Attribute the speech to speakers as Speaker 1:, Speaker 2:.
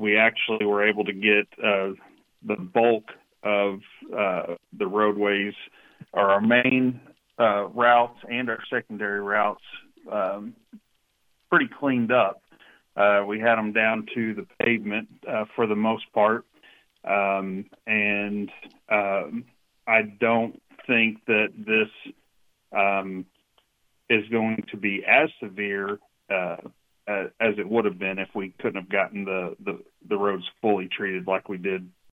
Speaker 1: we actually were able to get the bulk of the roadways, or our main routes and our secondary routes, pretty cleaned up. We had them down to the pavement for the most part, and I don't think that this is going to be as severe as it would have been if we couldn't have gotten the roads fully treated like we did